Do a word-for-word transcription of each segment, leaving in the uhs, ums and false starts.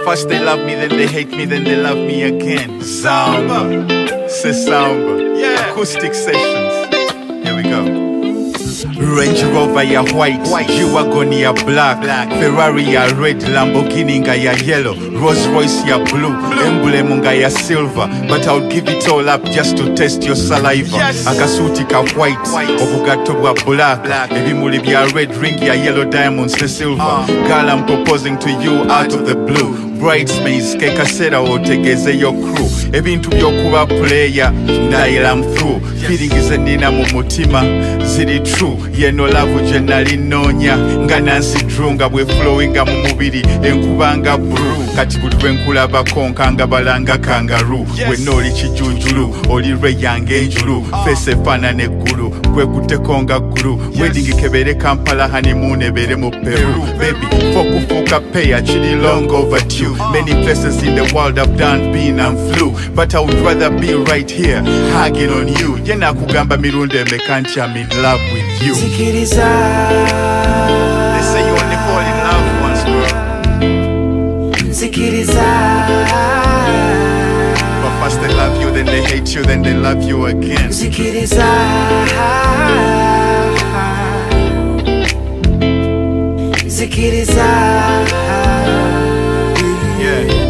First they love me, then they hate me, then they love me again. Samba, say samba. Yeah. Acoustic sessions. Here we go. Range Rover ya white, G-Wagon ya black, black, Ferrari ya red, Lamborghini nga ya yellow, Rolls Royce ya blue, emblem nga ya silver. But I'll give it all up just to taste your saliva. Yes. Akasuti ka white, obugato bwa black, black, ebimuli bya red, ring ya yellow, diamonds the silver. uh. Girl, I'm proposing to you out of the blue. Bridesmaids, kekasera otegeze your crew. Ebintu byokuba player, ndayira I'm through. Feelings endina mu mutima, ziri true. Yeno love je nali nonya, nga Nancy Drew nga bwe flowinga mu mubiri, enkubanga brew. Kati buli lwe nkulabako nkanga balanga kangaroo. Yes. We noli kijunjulu, oli lwe yange enjulu. uh. Face efaanana eggulu, gwe kutekonga gulu. Yes. Wedding kebere Kampala, honeymoon ebere mu Peru. Baby, fokufuuka pay chili long overdue. uh. Many places in the world I've done, been and flew, but I would rather be right here, hugging on you. Yena kugamba mirunde mekanti, I'm in love with you. Zikiriza. They say you only fall in love once, bro. Zikiriza. But first they love you, then they hate you, then they love you again. Zikiriza. Zikiriza. Yeah.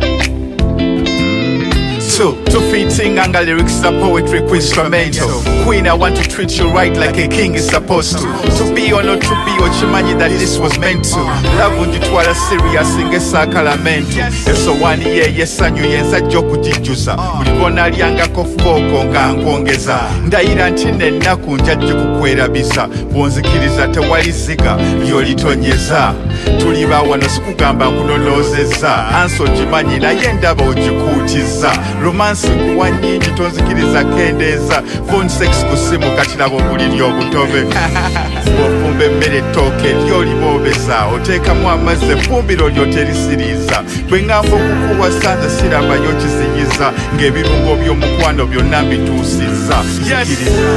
Two, two feet sing anga lyrics are poetry instrumental. Queen, I want to treat you right like a king is supposed to. To be or not to be, ochimanyi that this was meant to. Love unditwala serious inge sakalamento. Eso wani ye yesanyu yenza joku jijusa. Ulibona lianga kofoko nga nkongeza. Ndaira ntine naku njajje kukwelabisa. Bonzikiriza tewaliziga yolitonyeza. Tuliba wano sikugamba nkunonozeza. Anso jimanyi naye ndaba ojikuutiza. Romance kuwa nyingi tonzikiriza kendeza. Phone sex kusimu kati nabo buliri obutobe. Ofumbe mmere toke lyoli bobeza. Otekamu amazzi effumbiro lyoterisiriza. Bwe ngamba okukuwa sanza siraba yokiziyiza. Ng'ebirungo by'omukwano byonna mbituusiza. Yes.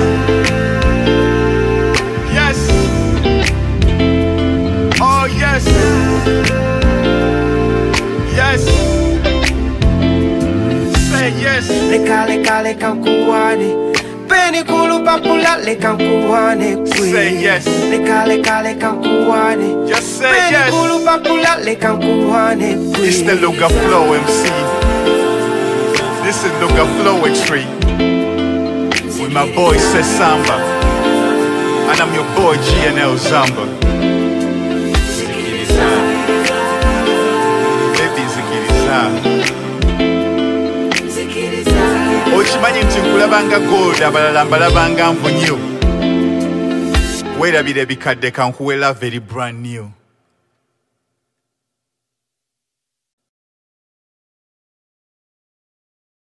Yes. Oh yes. Yes. Say yes. Leka leka leka nkuwane. Peni kulu papula leka nkuwane. Say yes. Leka leka leka nkuwane. Just say Peni yes. kulu papula leka nkuwane. It's the Luga Flow M C. This is Luga Flowetry. With my boy Say Samba. And I'm your boy G N L Zamba. Baby Zikiriza. Ochimanyi nti nkulabanga gold, abalala mbalabanga nvunyu. Werabira ebikadde kankuwe love very brand new.